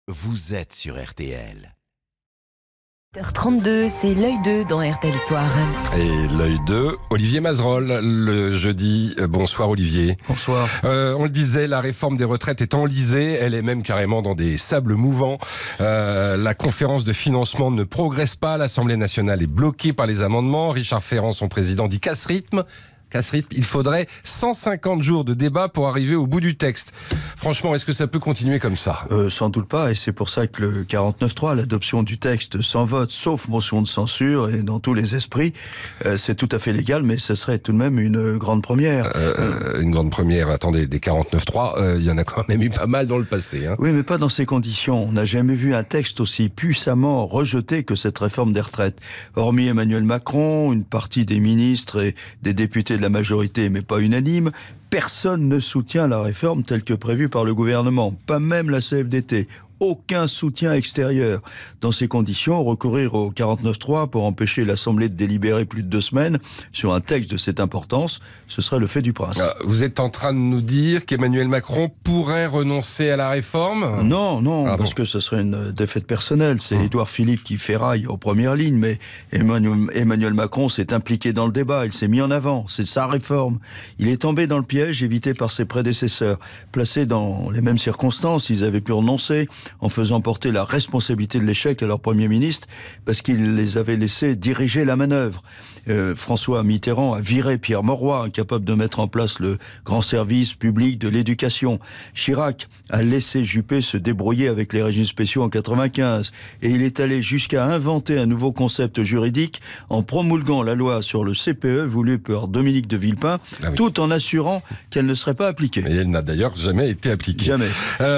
Vous êtes sur RTL. 8h32, c'est l'œil 2 dans RTL Soir. Et l'œil 2, Olivier Mazerolle, le jeudi. Bonsoir Olivier. Bonsoir. On le disait, la réforme des retraites est enlisée, elle est même carrément dans des sables mouvants. La conférence de financement ne progresse pas, l'Assemblée nationale est bloquée par les amendements. Richard Ferrand, son président, dit casse-rythme. Il faudrait 150 jours de débat pour arriver au bout du texte. Franchement, est-ce que ça peut continuer comme ça ? Sans doute pas, et c'est pour ça que le 49.3, l'adoption du texte sans vote, sauf motion de censure, et dans tous les esprits, c'est tout à fait légal, mais ce serait tout de même une grande première. Une grande première, attendez, des 49.3, il y en a quand même eu pas mal dans le passé. Hein. Oui, mais pas dans ces conditions. On n'a jamais vu un texte aussi puissamment rejeté que cette réforme des retraites. Hormis Emmanuel Macron, une partie des ministres et des députés de la majorité, mais pas unanime, personne ne soutient la réforme telle que prévue par le gouvernement, pas même la CFDT. Aucun soutien extérieur. Dans ces conditions, recourir au 49.3 pour empêcher l'Assemblée de délibérer plus de 2 semaines sur un texte de cette importance, ce serait le fait du prince. Vous êtes en train de nous dire qu'Emmanuel Macron pourrait renoncer à la réforme ? Non, parce que ce serait une défaite personnelle. C'est Édouard Philippe qui ferraille aux premières lignes, mais Emmanuel Macron s'est impliqué dans le débat, il s'est mis en avant, c'est sa réforme. Il est tombé dans le piège évité par ses prédécesseurs. Placés dans les mêmes circonstances, ils avaient pu renoncer en faisant porter la responsabilité de l'échec à leur Premier ministre parce qu'il les avait laissés diriger la manœuvre. François Mitterrand a viré Pierre Mauroy, incapable de mettre en place le grand service public de l'éducation. Chirac a laissé Juppé se débrouiller avec les régimes spéciaux en 95 et il est allé jusqu'à inventer un nouveau concept juridique en promulguant la loi sur le CPE voulue par Dominique de Villepin, tout en assurant qu'elle ne serait pas appliquée. Et elle n'a d'ailleurs jamais été appliquée. Jamais.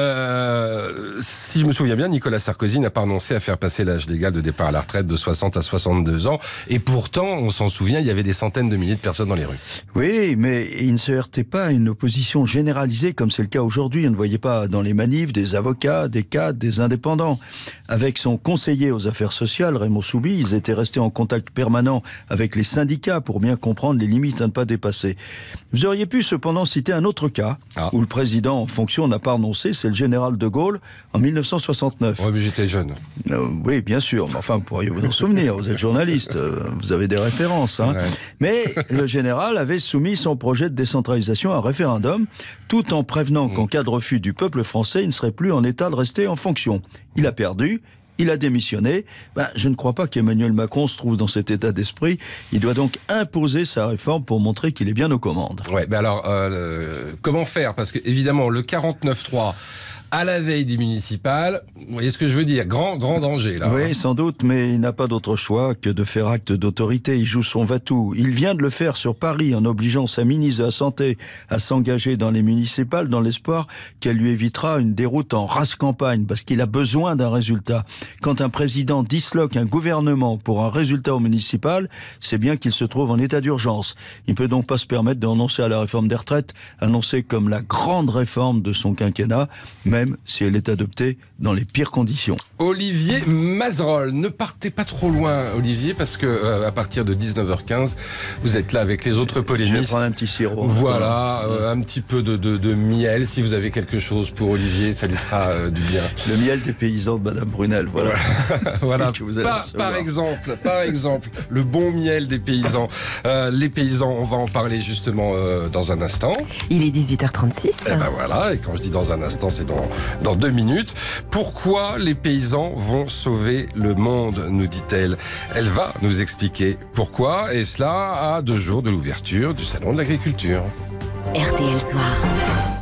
Si je me souviens bien, Nicolas Sarkozy n'a pas renoncé à faire passer l'âge légal de départ à la retraite de 60 à 62 ans. Et pourtant, on s'en souvient, il y avait des centaines de milliers de personnes dans les rues. Oui, mais il ne se heurtait pas à une opposition généralisée comme c'est le cas aujourd'hui. On ne voyait pas dans les manifs des avocats, des cadres, des indépendants. Avec son conseiller aux affaires sociales, Raymond Soubi, ils étaient restés en contact permanent avec les syndicats pour bien comprendre les limites à ne pas dépasser. Vous auriez pu cependant citer un autre cas où le président en fonction n'a pas renoncé, c'est le général de Gaulle en 1969. Oui, mais j'étais jeune. Oui, bien sûr, mais enfin, pourriez vous en souvenir, vous êtes journaliste, vous avez des références. Hein. Mais le général avait soumis son projet de décentralisation à un référendum, tout en prévenant qu'en cas de refus du peuple français, il ne serait plus en état de rester en fonction. Il a perdu. Il a démissionné. Je ne crois pas qu'Emmanuel Macron se trouve dans cet état d'esprit. Il doit donc imposer sa réforme pour montrer qu'il est bien aux commandes. Ouais, mais alors, comment faire ? Parce que, évidemment, le 49.3... à la veille des municipales, vous voyez ce que je veux dire, grand danger là. Oui, sans doute, mais il n'a pas d'autre choix que de faire acte d'autorité. Il joue son va-tout. Il vient de le faire sur Paris en obligeant sa ministre de la Santé à s'engager dans les municipales dans l'espoir qu'elle lui évitera une déroute en race campagne parce qu'il a besoin d'un résultat. Quand un président disloque un gouvernement pour un résultat au municipal, c'est bien qu'il se trouve en état d'urgence. Il ne peut donc pas se permettre de renoncer à la réforme des retraites, annoncée comme la grande réforme de son quinquennat, même si elle est adoptée dans les pires conditions. Olivier Mazerolle, ne partez pas trop loin, Olivier, parce que à partir de 19h15, vous êtes là avec les autres polémistes. Je vais prendre un petit sirop. Voilà, un petit peu de miel. Si vous avez quelque chose pour Olivier, ça lui fera du bien. Le miel des paysans de Madame Brunel, voilà. Voilà. Que vous allez Par exemple, le bon miel des paysans. Les paysans, on va en parler justement dans un instant. Il est 18h36. Et ben voilà, et quand je dis dans un instant, c'est dans 2 minutes. Pourquoi les paysans vont sauver le monde, nous dit-elle. Elle va nous expliquer pourquoi, et cela à 2 jours de l'ouverture du Salon de l'Agriculture. RTL Soir.